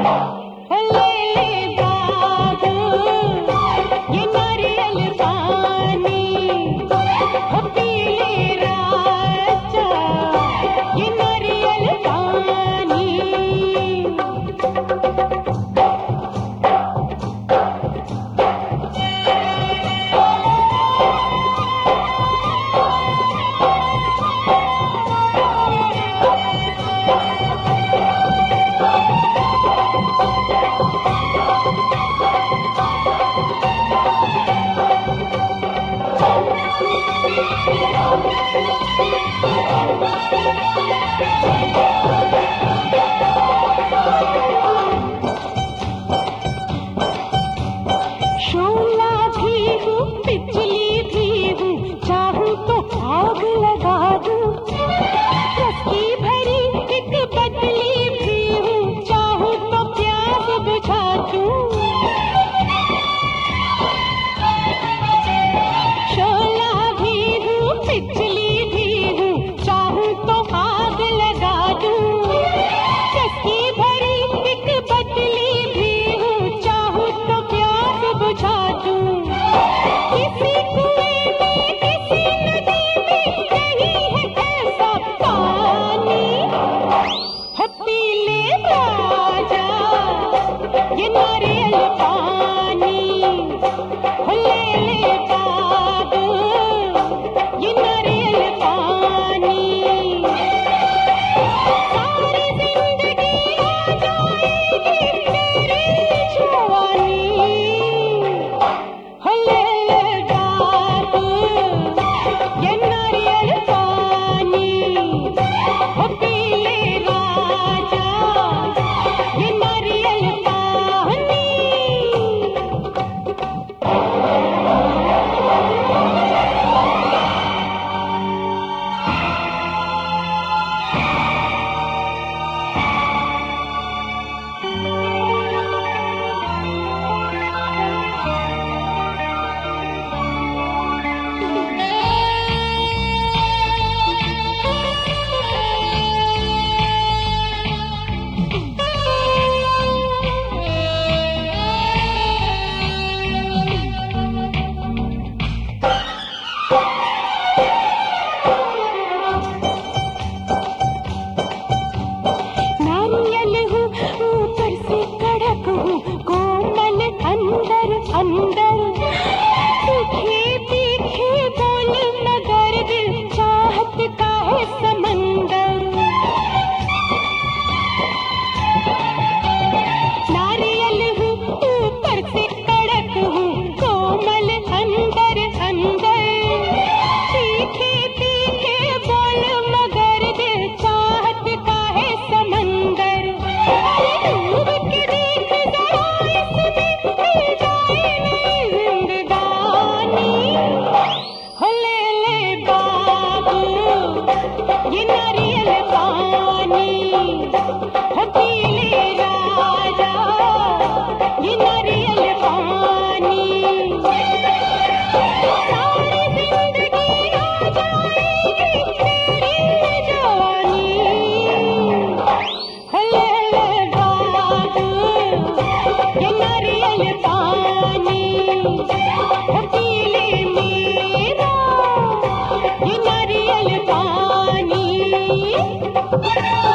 शोला भी हूँ, बिजली भी हूँ, चाहूँ तो आग लगा दूँ। रस की भरी एक बदली भी हूँ, चाहूँ तो प्यास बुझा दूँ। शोला भी हूँ, बिजली भी हूँ, चाहूँ तो आग लगा दूँ। रस की भरी एक बदली भी हूँ, चाहूँ तो प्यास बुझा दूँ। किसी कुएं में, किसी नदी में नहीं है ऐसा पानी। हो पी ले राजा ये नारियल पानी। हो ले ले बाबू ये नारियल पानी। सारी जिंदगी आ जाएगी तेरी जवानी। हो ले ले बाबू ये नारियल पानी। हो पी ले राजा ये नारियल पानी। नारियल हूँ, ऊपर से कड़क हूँ, कोमल अंदर अंदर। तीखे तीखे बोल मगर दिल चाहत का है समंदर। नारियल हूँ, ऊपर से कड़क हूँ, कोमल अंदर अंदर। तीखे तीखे बोल मगर दिल चाहत का है समंदर। डूब के देख जरा इसमें, मिल जाए नई जिंदगानी। हो ले ले बाबू ये नारियल पानी। हो पी ले राजा ये नारियल पानी। सारी जिंदगी आ जाएगी तेरी जवानी। हो ले ले बाबू ये नारियल पानी। हो पी ले मेरा ये नारियल पानी।